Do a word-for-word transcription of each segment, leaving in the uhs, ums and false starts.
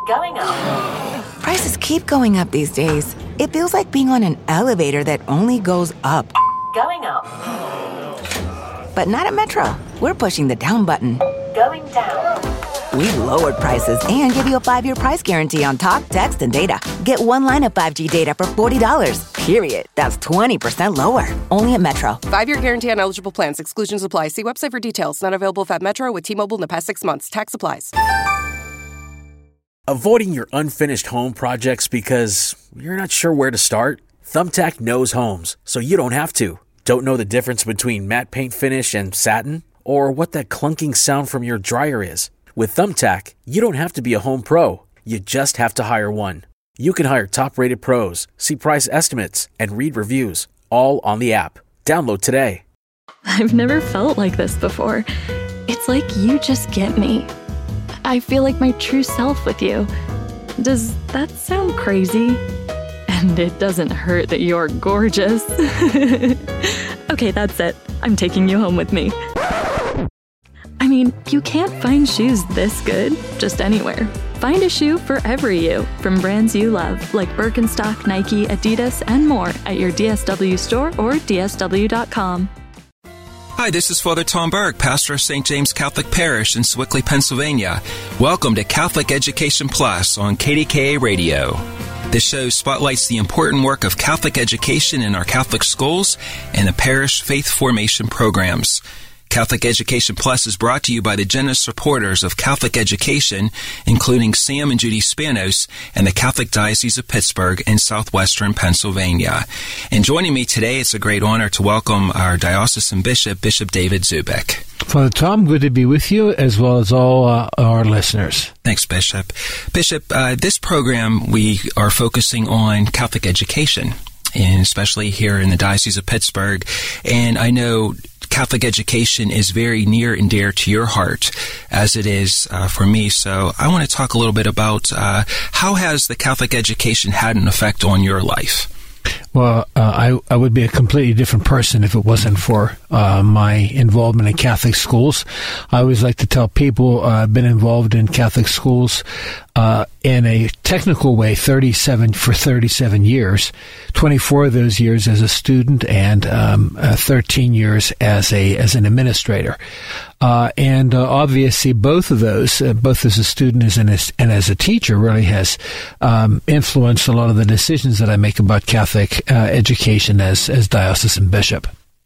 Going up. Prices keep going up these days. It feels like being on an elevator that only goes up. Going up. But not at Metro. We're pushing the down button. Going down. We've lowered prices and give you a five-year price guarantee on talk, text, and data. Get one line of five G data for forty dollars. Period. That's twenty percent lower. Only at Metro. Five-year guarantee on eligible plans. Exclusions apply. See website for details. Not available at Metro with T-Mobile in the past six months. Tax applies. Avoiding your unfinished home projects because you're not sure where to start? Thumbtack knows homes, so you don't have to. Don't know the difference between matte paint finish and satin? Or what that clunking sound from your dryer is? With Thumbtack, you don't have to be a home pro. You just have to hire one. You can hire top-rated pros, see price estimates, and read reviews, all on the app. Download today. I've never felt like this before. It's like you just get me. I feel like my true self with you. Does that sound crazy? And it doesn't hurt that you're gorgeous. Okay, that's it. I'm taking you home with me. I mean, you can't find shoes this good just anywhere. Find a shoe for every you from brands you love, like Birkenstock, Nike, Adidas, and more at your D S W store or D S W dot com. Hi, this is Father Tom Berg, pastor of Saint James Catholic Parish in Sewickley, Pennsylvania. Welcome to Catholic Education Plus on K D K A Radio. This show spotlights the important work of Catholic education in our Catholic schools and the parish faith formation programs. Catholic Education Plus is brought to you by the generous supporters of Catholic education, including Sam and Judy Spanos and the Catholic Diocese of Pittsburgh in southwestern Pennsylvania. And joining me today, it's a great honor to welcome our diocesan bishop, Bishop David Zubik. Father Tom, good to be with you, as well as all uh, our listeners. Thanks, Bishop. Bishop, uh, this program, we are focusing on Catholic education, and especially here in the Diocese of Pittsburgh. And I know Catholic education is very near and dear to your heart, as it is uh, for me. So I want to talk a little bit about uh, how has the Catholic education had an effect on your life? Well, uh, I, I would be a completely different person if it wasn't for uh, my involvement in Catholic schools. I always like to tell people uh, I've been involved in Catholic schools uh, in a technical way thirty-seven for thirty-seven years, twenty-four of those years as a student and um, uh, thirteen years as a as an administrator. Uh, and uh, obviously both of those, uh, both as a student as an, as, and as a teacher, really has um, influenced a lot of the decisions that I make about Catholic uh, education as, as diocesan bishop.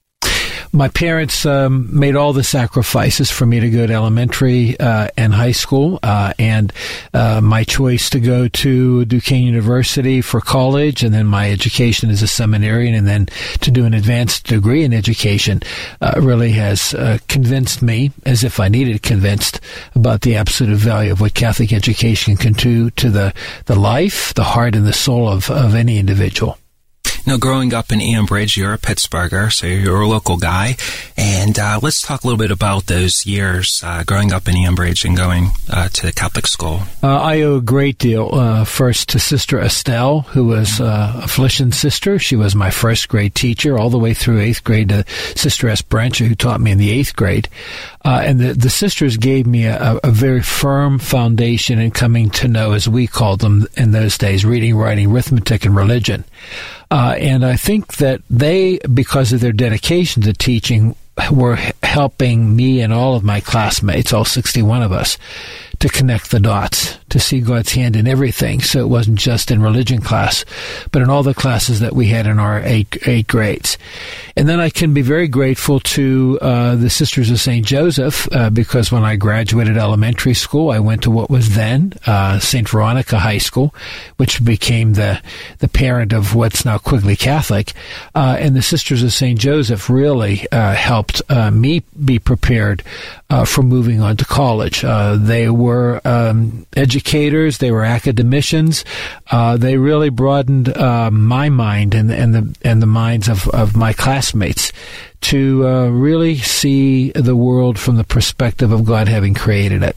My parents um, made all the sacrifices for me to go to elementary uh, and high school, uh, and uh, my choice to go to Duquesne University for college, and then my education as a seminarian, and then to do an advanced degree in education uh, really has uh, convinced me, as if I needed convinced, about the absolute value of what Catholic education can do to the, the life, the heart, and the soul of, of any individual. Now, growing up in Ambridge, you're a Pittsburgher, so you're a local guy. And uh, let's talk a little bit about those years uh, growing up in Ambridge and going uh, to the Catholic school. Uh, I owe a great deal, uh, first to Sister Estelle, who was uh, a Felician sister. She was my first grade teacher all the way through eighth grade, to Sister S. Brancher, who taught me in the eighth grade. Uh, and the, the sisters gave me a, a very firm foundation in coming to know, as we called them in those days, reading, writing, arithmetic, and religion. Uh, and I think that they, because of their dedication to teaching, were helping me and all of my classmates, all sixty-one of us, to connect the dots, to see God's hand in everything. So it wasn't just in religion class, but in all the classes that we had in our eight, eight grades. And then I can be very grateful to uh, the Sisters of Saint Joseph, uh, because when I graduated elementary school, I went to what was then uh, Saint Veronica High School, which became the, the parent of what's now Quigley Catholic. Uh, and the Sisters of Saint Joseph really uh, helped uh, me be prepared uh, for moving on to college. Uh, they were um, educators, they were academicians. Uh, they really broadened uh, my mind and, and the and the minds of, of my classmates to uh, really see the world from the perspective of God having created it.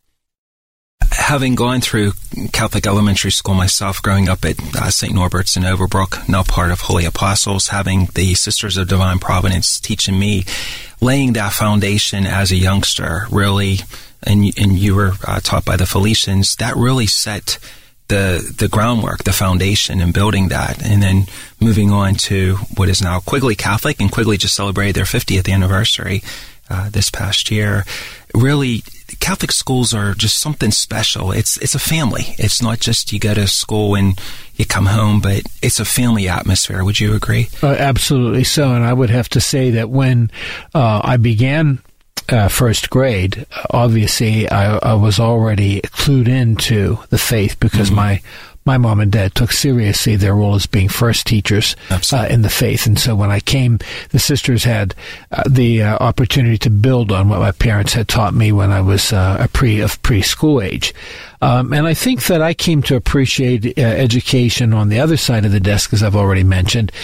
Having gone through Catholic elementary school myself, growing up at uh, Saint Norbert's in Overbrook, now part of Holy Apostles, having the Sisters of Divine Providence teaching me, laying that foundation as a youngster, really and you, and you were uh, taught by the Felicians, that really set the the groundwork, the foundation in building that. And then moving on to what is now Quigley Catholic, and Quigley just celebrated their fiftieth anniversary uh, this past year. Really, Catholic schools are just something special. It's it's a family. It's not just you go to school and you come home, but it's a family atmosphere. Would you agree? Uh, absolutely so. And I would have to say that when uh, I began uh, first grade, obviously I, I was already clued into the faith because mm-hmm. my my mom and dad took seriously their role as being first teachers uh, in the faith. And so when I came, the sisters had uh, the uh, opportunity to build on what my parents had taught me when I was uh, a pre of preschool age. Um, and I think that I came to appreciate uh, education on the other side of the desk, as I've already mentioned.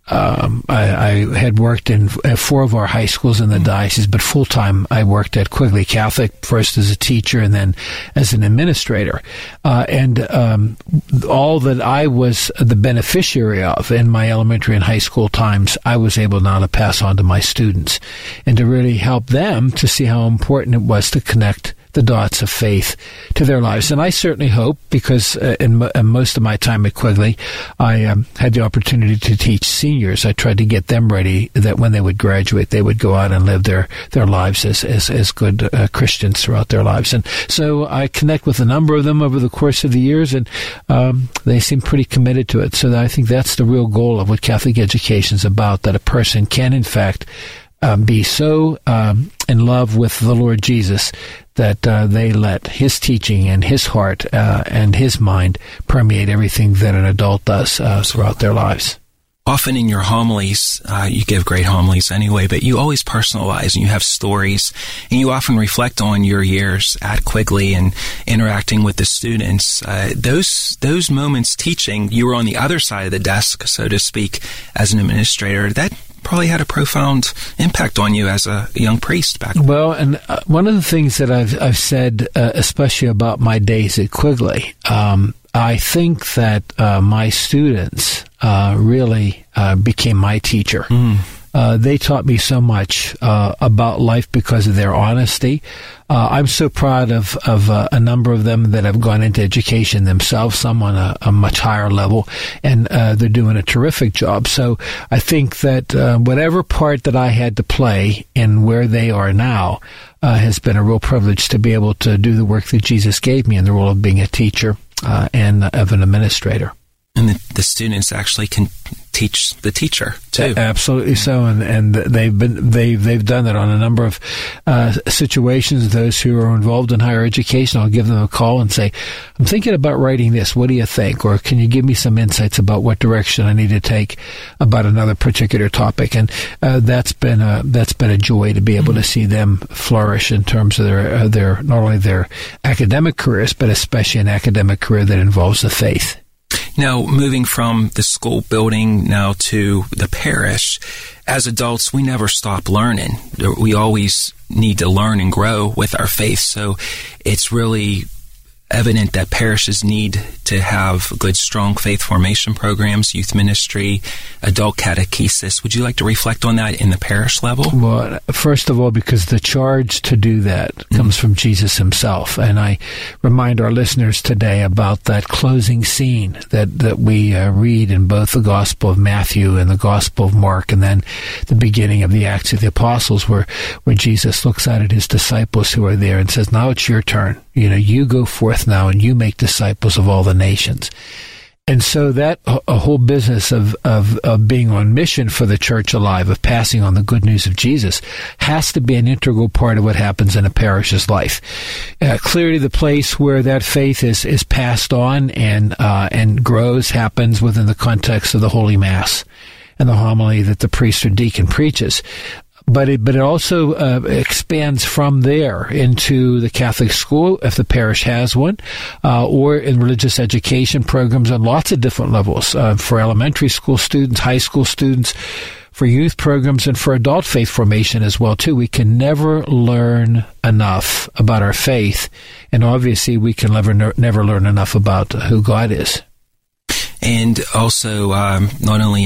Um, I, I had worked in four of our high schools in the mm. diocese, but full-time I worked at Quigley Catholic, first as a teacher and then as an administrator. Uh, and um, all that I was the beneficiary of in my elementary and high school times, I was able now to pass on to my students and to really help them to see how important it was to connect the dots of faith to their lives. And I certainly hope, because uh, in, m- in most of my time at Quigley, I um, had the opportunity to teach seniors. I tried to get them ready that when they would graduate, they would go out and live their, their lives as, as, as good uh, Christians throughout their lives. And so I connect with a number of them over the course of the years, and um, they seem pretty committed to it. So I think that's the real goal of what Catholic education is about, that a person can, in fact, Um, be so um, in love with the Lord Jesus that uh, they let his teaching and his heart uh, and his mind permeate everything that an adult does uh, throughout their lives. Often in your homilies, uh, you give great homilies anyway, but you always personalize and you have stories, and you often reflect on your years at Quigley and interacting with the students. Uh, those those moments teaching, you were on the other side of the desk, so to speak, as an administrator. That probably had a profound impact on you as a young priest back then. Well, and uh, one of the things that I've I've said, uh, especially about my days at Quigley, um, I think that uh, my students uh, really uh, became my teacher. Mm. Uh, they taught me so much uh, about life because of their honesty. Uh, I'm so proud of, of uh, a number of them that have gone into education themselves, some on a, a much higher level, and uh, they're doing a terrific job. So I think that uh, whatever part that I had to play in where they are now uh, has been a real privilege to be able to do the work that Jesus gave me in the role of being a teacher uh, and of an administrator. And the, the students actually can teach the teacher too. Absolutely so, and and they've been they they've done that on a number of uh, situations. Those who are involved in higher education, I'll give them a call and say, "I'm thinking about writing this. What do you think? Or can you give me some insights about what direction I need to take about another particular topic?" And uh, that's been a that's been a joy to be able to see them flourish in terms of their uh, their not only their academic careers, but especially an academic career that involves the faith. Now, moving from the school building now to the parish, as adults, we never stop learning. We always need to learn and grow with our faith. So it's really evident that parishes need to have good, strong faith formation programs, youth ministry, adult catechesis. Would you like to reflect on that in the parish level? Well, first of all, because the charge to do that mm-hmm. comes from Jesus himself. And I remind our listeners today about that closing scene that, that we uh, read in both the Gospel of Matthew and the Gospel of Mark, and then the beginning of the Acts of the Apostles, where, where Jesus looks out at his disciples who are there and says, "Now it's your turn. You know, you go forth now and you make disciples of all the nations." And so that a whole business of, of, of being on mission for the church alive, of passing on the good news of Jesus, has to be an integral part of what happens in a parish's life. Uh, clearly, the place where that faith is, is passed on and uh, and grows happens within the context of the Holy Mass and the homily that the priest or deacon preaches. But it, but it also uh, expands from there into the Catholic school, if the parish has one, uh, or in religious education programs on lots of different levels, uh, for elementary school students, high school students, for youth programs, and for adult faith formation as well, too. We can never learn enough about our faith, and obviously we can never, never learn enough about who God is. And also, um, not only in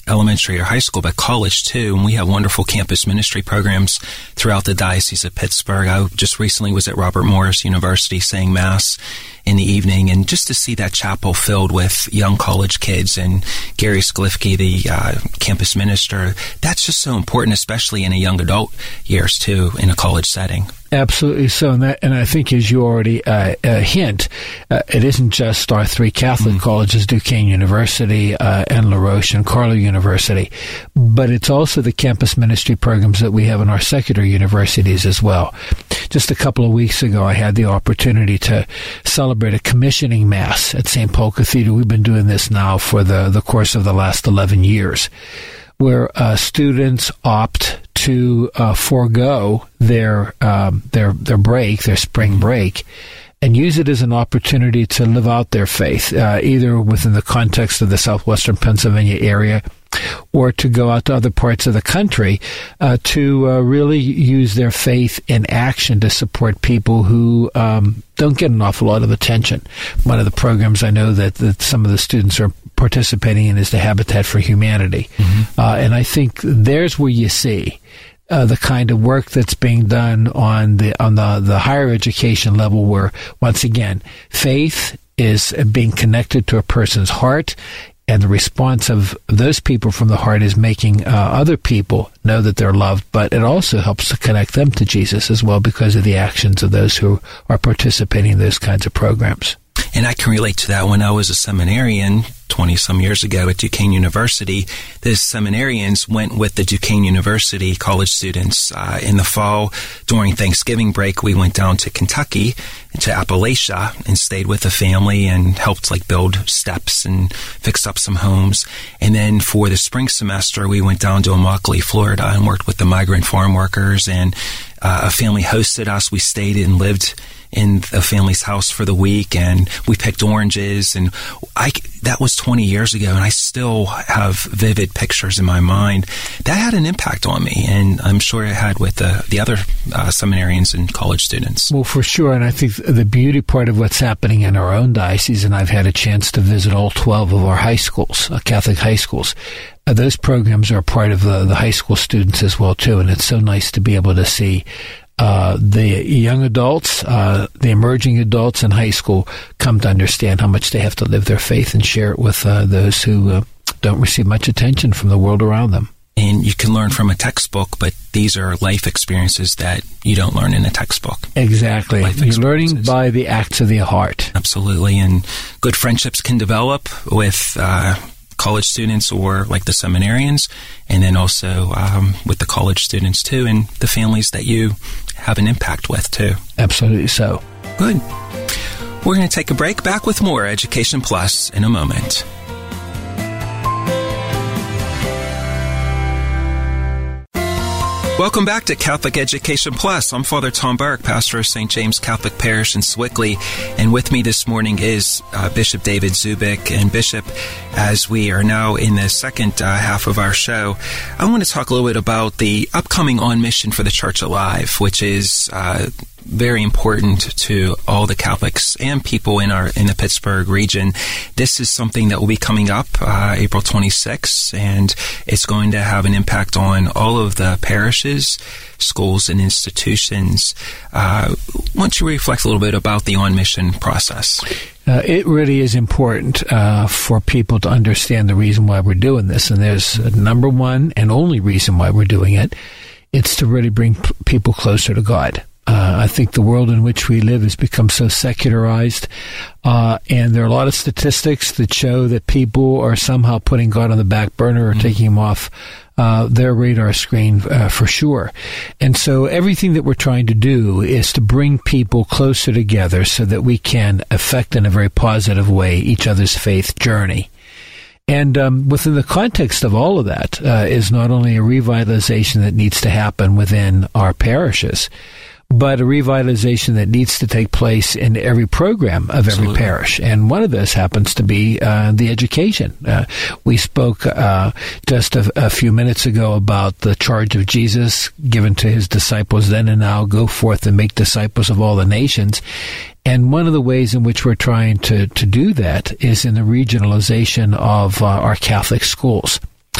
elementary or high school, but college too. And we have wonderful campus ministry programs throughout the Diocese of Pittsburgh. I just recently was at Robert Morris University saying Mass in the evening, and just to see that chapel filled with young college kids and Gary Sklifke, the uh, campus minister, that's just so important, especially in a young adult years too, in a college setting. Absolutely so, and that, and I think, as you already uh, uh, hint, uh, it isn't just our three Catholic mm. colleges, Duquesne University uh, and La Roche and Carlow University, but it's also the campus ministry programs that we have in our secular universities as well. Just a couple of weeks ago, I had the opportunity to celebrate a commissioning Mass at Saint Paul Cathedral. We've been doing this now for the, the course of the last eleven years, where uh, students opt to uh, forego their um, their their break, their spring break, and use it as an opportunity to live out their faith, uh, either within the context of the southwestern Pennsylvania area, or to go out to other parts of the country uh, to uh, really use their faith in action to support people who um, don't get an awful lot of attention. One of the programs I know that, that some of the students are participating in is the Habitat for Humanity. Mm-hmm. Uh, and I think there's where you see Uh, the kind of work that's being done on the on the, the higher education level, where, once again, faith is being connected to a person's heart, and the response of those people from the heart is making uh, other people know that they're loved, but it also helps to connect them to Jesus as well because of the actions of those who are participating in those kinds of programs. And I can relate to that. When I was a seminarian twenty-some years ago at Duquesne University, the seminarians went with the Duquesne University college students. Uh, in the fall, during Thanksgiving break, we went down to Kentucky, to Appalachia, and stayed with the family and helped like build steps and fix up some homes. And then for the spring semester, we went down to Immokalee, Florida, and worked with the migrant farm workers. And uh, a family hosted us. We stayed and lived in a family's house for the week, and we picked oranges, and I, that was twenty years ago, and I still have vivid pictures in my mind. That had an impact on me, and I'm sure it had with the, the other uh, seminarians and college students. Well, for sure, and I think the beauty part of what's happening in our own diocese, and I've had a chance to visit all twelve of our high schools, uh, Catholic high schools, uh, those programs are part of the, the high school students as well, too, and it's so nice to be able to see Uh, the young adults, uh, the emerging adults in high school come to understand how much they have to live their faith and share it with uh, those who uh, don't receive much attention from the world around them. And you can learn from a textbook, but these are life experiences that you don't learn in a textbook. Exactly. You're learning by the acts of the heart. Absolutely. And good friendships can develop with uh college students or like the seminarians, and then also um, with the college students too, and the families that you have an impact with too. Absolutely so. Good. We're going to take a break. Back with more Education Plus in a moment. Welcome back to Catholic Education Plus. I'm Father Tom Burke, pastor of Saint James Catholic Parish in Sewickley, and with me this morning is uh, Bishop David Zubik. And Bishop, as we are now in the second uh, half of our show, I want to talk a little bit about the upcoming On Mission for the Church Alive, which is uh, very important to all the Catholics and people in our in the Pittsburgh region. This is something that will be coming up uh, April twenty-sixth, and it's going to have an impact on all of the parishes, schools, and institutions. Uh, why don't you reflect a little bit about the On Mission process? Uh, it really is important uh, for people to understand the reason why we're doing this, and there's a number one and only reason why we're doing it. It's to really bring p- people closer to God. Uh, I think the world in which we live has become so secularized, uh, and there are a lot of statistics that show that people are somehow putting God on the back burner or mm-hmm. taking him off uh, their radar screen uh, for sure. And so everything that we're trying to do is to bring people closer together so that we can affect in a very positive way each other's faith journey. And um, within the context of all of that uh, is not only a revitalization that needs to happen within our parishes, but a revitalization that needs to take place in every program of every Absolutely. Parish. And one of those happens to be uh, the education. Uh, we spoke uh, just a, a few minutes ago about the charge of Jesus given to his disciples then and now, go forth and make disciples of all the nations. And one of the ways in which we're trying to, to do that is in the regionalization of uh, our Catholic schools.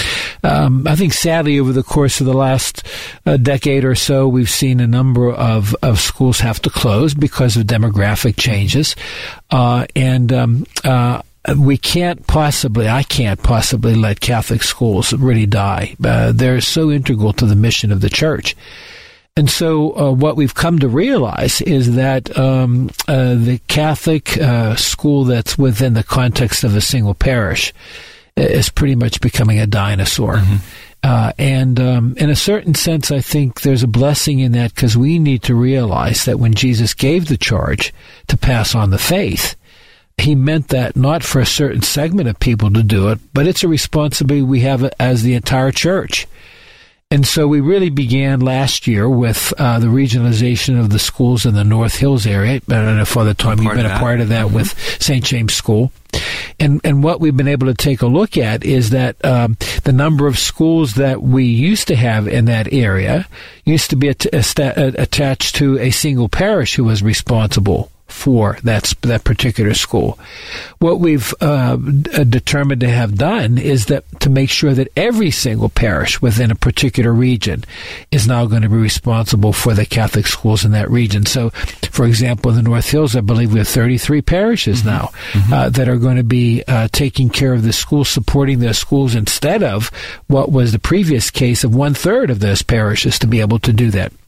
um, I think sadly over the course of the last uh, decade or so, we've seen a number of, of schools have to close because of demographic changes. Uh, and um, uh, we can't possibly, I can't possibly let Catholic schools really die. Uh, they're so integral to the mission of the church. And so uh, what we've come to realize is that um, uh, the Catholic uh, school that's within the context of a single parish is pretty much becoming a dinosaur. Mm-hmm. Uh, and um, in a certain sense, I think there's a blessing in that, because we need to realize that when Jesus gave the charge to pass on the faith, he meant that not for a certain segment of people to do it, but it's a responsibility we have as the entire church. And so we really began last year with uh, the regionalization of the schools in the North Hills area. I don't know, Father Tom, you've been a part of that mm-hmm. with Saint James School. And and what we've been able to take a look at is that um, the number of schools that we used to have in that area used to be at- at- attached to a single parish who was responsible for that that particular school. What we've uh, determined to have done is that to make sure that every single parish within a particular region is now going to be responsible for the Catholic schools in that region. So, for example, in the North Hills, I believe we have thirty-three parishes mm-hmm. now mm-hmm. Uh, that are going to be uh, taking care of the schools, supporting their schools, instead of what was the previous case of one-third of those parishes to be able to do that.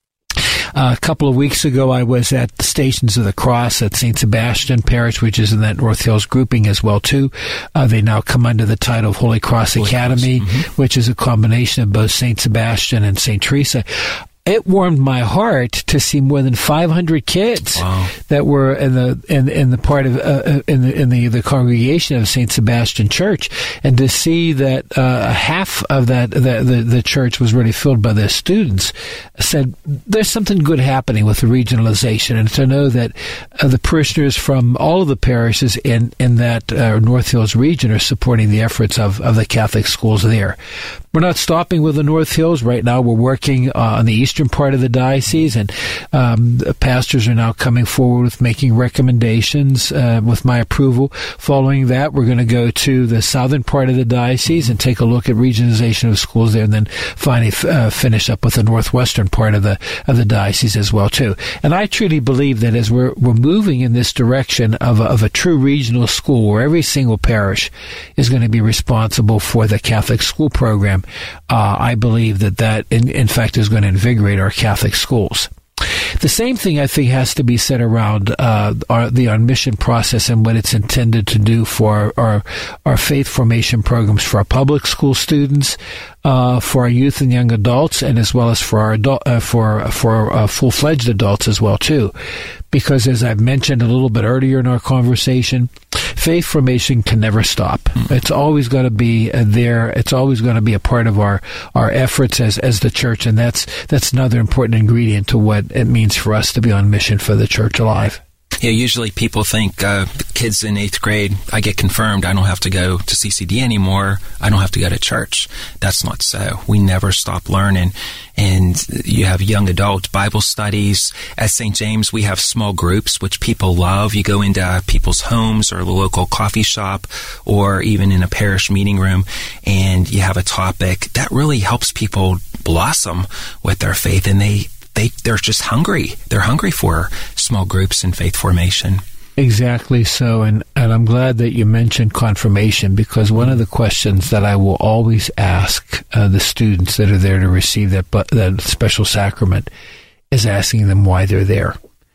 Uh, a couple of weeks ago, I was at the Stations of the Cross at Saint Sebastian Parish, which is in that North Hills grouping as well, too. Uh, they now come under the title of Holy Cross Holy Academy, Cross. Mm-hmm. which is a combination of both Saint Sebastian and Saint Teresa. It warmed my heart to see more than five hundred kids wow. that were in the in, in the part of uh, in the in the, the congregation of Saint Sebastian Church, and to see that uh, half of that the, the the church was really filled by their students, said there's something good happening with the regionalization, and to know that uh, the parishioners from all of the parishes in in that uh, North Hills region are supporting the efforts of of the Catholic schools there. We're not stopping with the North Hills. Right now, we're working uh, on the eastern part of the diocese, and um, the pastors are now coming forward with making recommendations uh, with my approval. Following that, we're going to go to the southern part of the diocese and take a look at regionalization of schools there, and then finally uh, finish up with the northwestern part of the of the diocese as well, too. And I truly believe that as we're we're moving in this direction of a, of a true regional school, where every single parish is going to be responsible for the Catholic school program, Uh, I believe that that, in, in fact, is going to invigorate our Catholic schools. The same thing, I think, has to be said around uh, our, the on mission process and what it's intended to do for our our faith formation programs for our public school students, uh, for our youth and young adults, and as well as for our adult, uh, for for uh, full-fledged adults as well too. Because, as I've mentioned a little bit earlier in our conversation, faith formation can never stop. Mm. It's always going to be there. It's always going to be a part of our, our efforts as as the church, and that's that's another important ingredient to what it means for us to be on mission for the church alive. Yeah, usually people think uh, kids in eighth grade, I get confirmed, I don't have to go to C C D anymore, I don't have to go to church. That's not so. We never stop learning. And you have young adult Bible studies. At Saint James, we have small groups, which people love. You go into people's homes or the local coffee shop or even in a parish meeting room, and you have a topic that really helps people blossom with their faith, and they They, they're just hungry. They're hungry for small groups and faith formation. Exactly so. And, and I'm glad that you mentioned confirmation, because one of the questions that I will always ask uh, the students that are there to receive that, that special sacrament is asking them why they're there.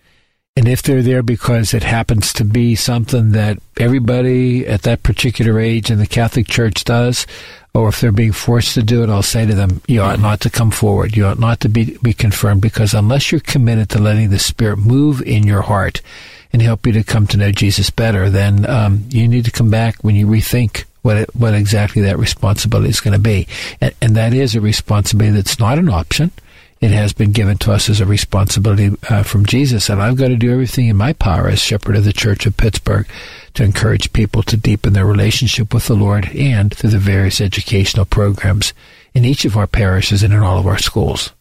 And if they're there because it happens to be something that everybody at that particular age in the Catholic Church does, or if they're being forced to do it, I'll say to them, you ought not to come forward. You ought not to be, be confirmed, because unless you're committed to letting the Spirit move in your heart and help you to come to know Jesus better, then um, you need to come back when you rethink what it, what exactly that responsibility is going to be. And, and that is a responsibility that's not an option. It has been given to us as a responsibility uh, from Jesus, and I've got to do everything in my power as shepherd of the Church of Pittsburgh to encourage people to deepen their relationship with the Lord, and through the various educational programs in each of our parishes and in all of our schools.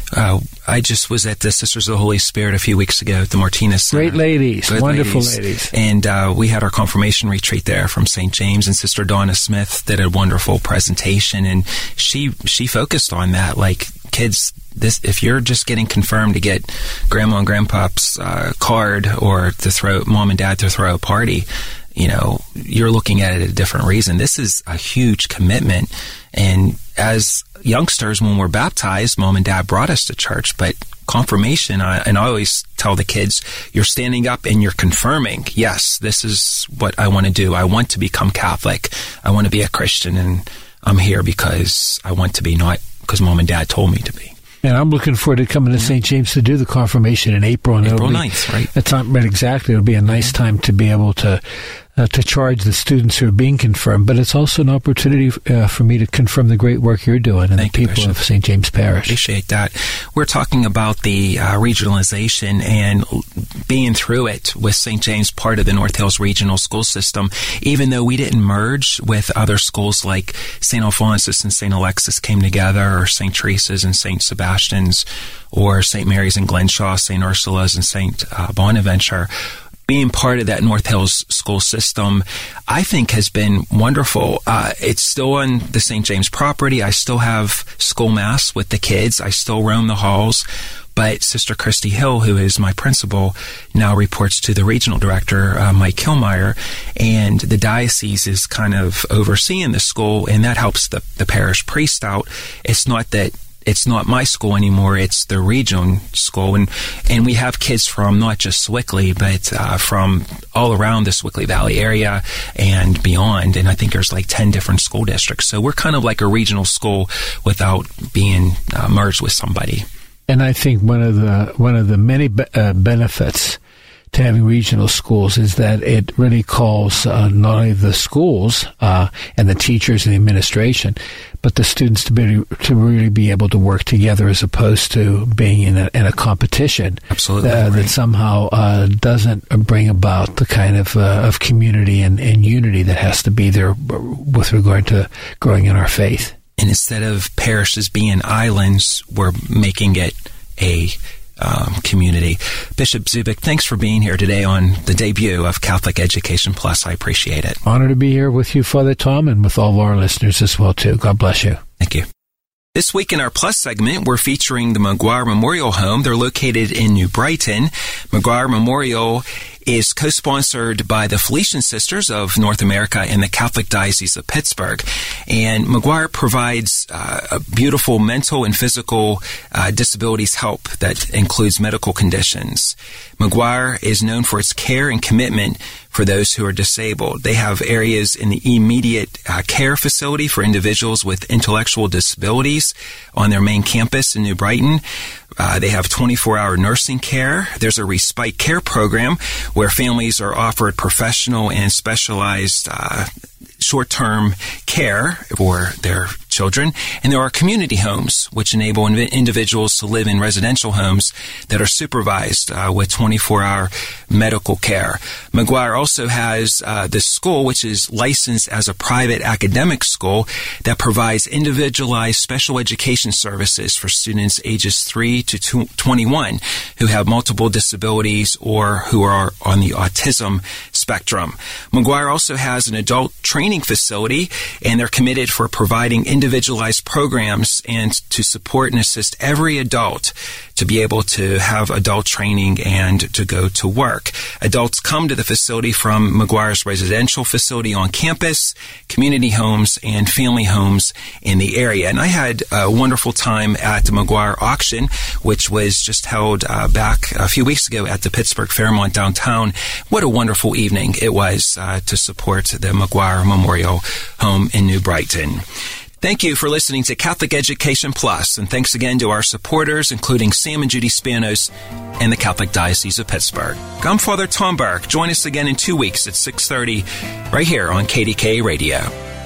Uh, I just was at the Sisters of the Holy Spirit a few weeks ago at the Martinez Center. Great ladies, Good wonderful ladies. ladies. And uh, we had our confirmation retreat there from Saint James, and Sister Donna Smith did a wonderful presentation, and she she focused on that. Like, kids, this if you're just getting confirmed to get Grandma and Grandpa's uh, card or to throw Mom and Dad to throw a party, you know, you're looking at it at a different reason. This is a huge commitment. And as youngsters, when we're baptized, Mom and Dad brought us to church, but confirmation, I, and I always tell the kids, you're standing up and you're confirming, yes, this is what I want to do. I want to become Catholic. I want to be a Christian, and I'm here because I want to be, not because Mom and Dad told me to be. And I'm looking forward to coming to Saint James to do the confirmation in April. And April be, ninth, right? That's not right, exactly. It'll be a nice time to be able to uh, to charge the students who are being confirmed. But it's also an opportunity uh, for me to confirm the great work you're doing and Thank the you, people Bishop. of Saint James Parish. Appreciate that. We're talking about the uh, regionalization and being through it with Saint James, part of the North Hills Regional School System. Even though we didn't merge with other schools like Saint Alphonsus and Saint Alexis came together, or Saint Teresa's and Saint Sebastian's, or Saint Mary's and Glenshaw, Saint Ursula's and Saint Uh, Bonaventure, being part of that North Hills school system, I think has been wonderful. Uh, it's still on the Saint James property. I still have school mass with the kids. I still roam the halls. But Sister Christy Hill, who is my principal, now reports to the regional director, uh, Mike Kilmeyer, and the diocese is kind of overseeing the school, and that helps the, the parish priest out. It's not that it's not my school anymore, it's the region school. And, and we have kids from not just Sewickley, but uh, from all around the Sewickley Valley area and beyond. And I think there's like ten different school districts. So we're kind of like a regional school without being uh, merged with somebody. And I think one of the one of the many be- uh, benefits to having regional schools is that it really calls uh, not only the schools uh, and the teachers and the administration, but the students to be to really be able to work together, as opposed to being in a, in a competition. Absolutely, uh, right. That somehow uh, doesn't bring about the kind of uh, of community and, and unity that has to be there with regard to growing in our faith. And instead of parishes being islands, we're making it a um, community. Bishop Zubik, thanks for being here today on the debut of Catholic Education Plus. I appreciate it. Honor to be here with you, Father Tom, and with all of our listeners as well, too. God bless you. Thank you. This week in our Plus segment, we're featuring the McGuire Memorial Home. They're located in New Brighton. McGuire Memorial is co-sponsored by the Felician Sisters of North America and the Catholic Diocese of Pittsburgh. And McGuire provides uh, a beautiful mental and physical uh, disabilities help that includes medical conditions. McGuire is known for its care and commitment for those who are disabled. They have areas in the immediate uh, care facility for individuals with intellectual disabilities on their main campus in New Brighton. Uh, they have twenty-four hour nursing care. There's a respite care program where families are offered professional and specialized uh, short-term care for their children. And there are community homes, which enable inv- individuals to live in residential homes that are supervised uh, with twenty-four hour medical care. McGuire also has uh, the school, which is licensed as a private academic school that provides individualized special education services for students ages three to twenty-one who have multiple disabilities or who are on the autism spectrum. McGuire also has an adult training facility, and they're committed for providing individualized programs and to support and assist every adult to be able to have adult training and to go to work. Adults come to the facility from McGuire's residential facility on campus, community homes, and family homes in the area. And I had a wonderful time at the McGuire auction, which was just held uh, back a few weeks ago at the Pittsburgh Fairmont downtown. What a wonderful evening it was uh, to support the McGuire Memorial Home in New Brighton. Thank you for listening to Catholic Education Plus, and thanks again to our supporters, including Sam and Judy Spanos and the Catholic Diocese of Pittsburgh. I'm Father Tom Burke. Join us again in two weeks at six thirty right here on K D K A Radio.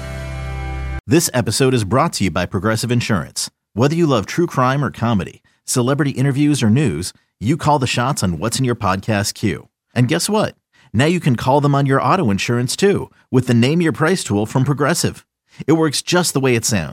This episode is brought to you by Progressive Insurance. Whether you love true crime or comedy, celebrity interviews or news, you call the shots on what's in your podcast queue. And guess what? Now you can call them on your auto insurance too with the Name Your Price tool from Progressive. It works just the way it sounds.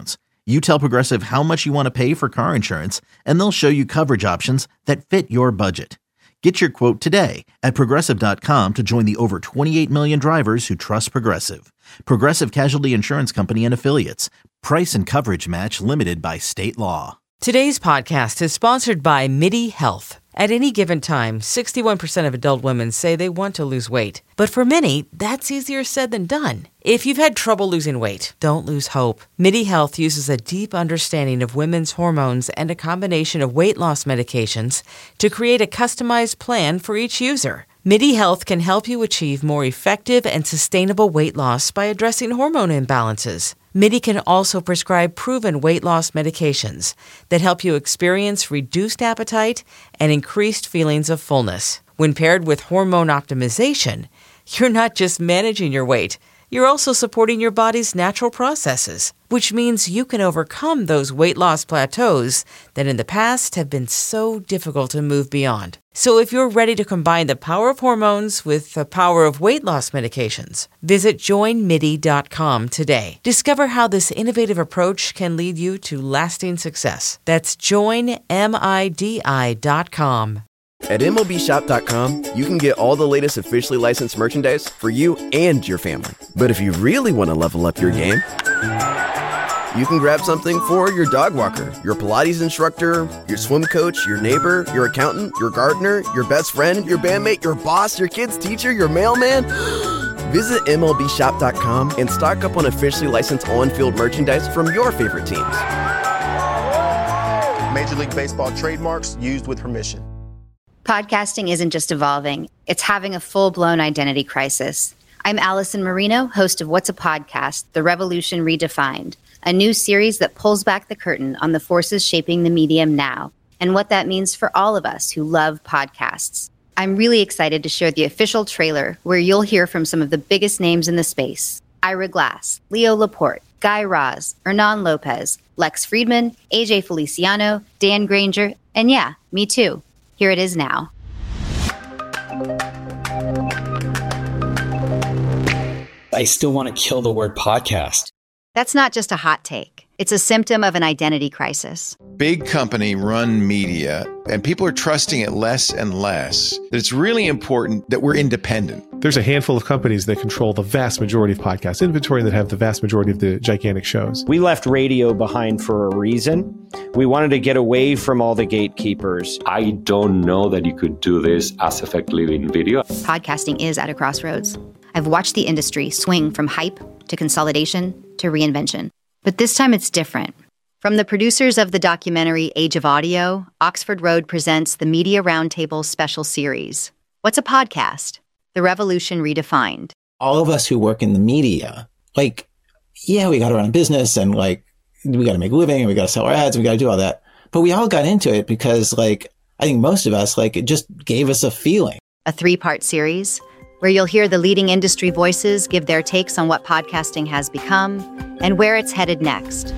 You tell Progressive how much you want to pay for car insurance, and they'll show you coverage options that fit your budget. Get your quote today at Progressive dot com to join the over twenty-eight million drivers who trust Progressive. Progressive Casualty Insurance Company and Affiliates. Price and coverage match limited by state law. Today's podcast is sponsored by MIDI Health. At any given time, sixty-one percent of adult women say they want to lose weight. But for many, that's easier said than done. If you've had trouble losing weight, don't lose hope. MIDI Health uses a deep understanding of women's hormones and a combination of weight loss medications to create a customized plan for each user. MIDI Health can help you achieve more effective and sustainable weight loss by addressing hormone imbalances. MIDI can also prescribe proven weight loss medications that help you experience reduced appetite and increased feelings of fullness. When paired with hormone optimization, you're not just managing your weight, you're also supporting your body's natural processes, which means you can overcome those weight loss plateaus that in the past have been so difficult to move beyond. So if you're ready to combine the power of hormones with the power of weight loss medications, visit join midi dot com today. Discover how this innovative approach can lead you to lasting success. That's join midi dot com. At M L B shop dot com, you can get all the latest officially licensed merchandise for you and your family. But if you really want to level up your game, you can grab something for your dog walker, your Pilates instructor, your swim coach, your neighbor, your accountant, your gardener, your best friend, your bandmate, your boss, your kid's teacher, your mailman. Visit M L B shop dot com and stock up on officially licensed on-field merchandise from your favorite teams. Major League Baseball trademarks used with permission. Podcasting isn't just evolving, it's having a full-blown identity crisis. I'm Allison Marino, host of What's a Podcast? The Revolution Redefined, a new series that pulls back the curtain on the forces shaping the medium now and what that means for all of us who love podcasts. I'm really excited to share the official trailer where you'll hear from some of the biggest names in the space. Ira Glass, Leo Laporte, Guy Raz, Hernan Lopez, Lex Friedman, A J Feliciano, Dan Granger, and yeah, me too. Here it is now. I still want to kill the word podcast. That's not just a hot take. It's a symptom of an identity crisis. Big company run media, and people are trusting it less and less. It's really important that we're independent. There's a handful of companies that control the vast majority of podcast inventory that have the vast majority of the gigantic shows. We left radio behind for a reason. We wanted to get away from all the gatekeepers. I don't know that you could do this as effectively in video. Podcasting is at a crossroads. I've watched the industry swing from hype to consolidation to reinvention. But this time it's different. From the producers of the documentary Age of Audio, Oxford Road presents the Media Roundtable special series. What's a podcast? The Revolution Redefined. All of us who work in the media, like, yeah, we got to run a business and like, we got to make a living and we got to sell our ads and we got to do all that. But we all got into it because like, I think most of us, like, it just gave us a feeling. A three-part series where you'll hear the leading industry voices give their takes on what podcasting has become and where it's headed next.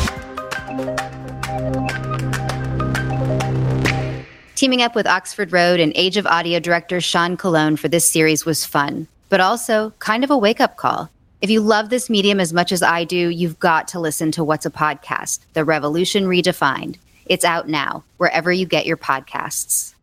Teaming up with Oxford Road and Age of Audio director Sean Cologne for this series was fun, but also kind of a wake-up call. If you love this medium as much as I do, you've got to listen to What's a Podcast? The Revolution Redefined. It's out now, wherever you get your podcasts.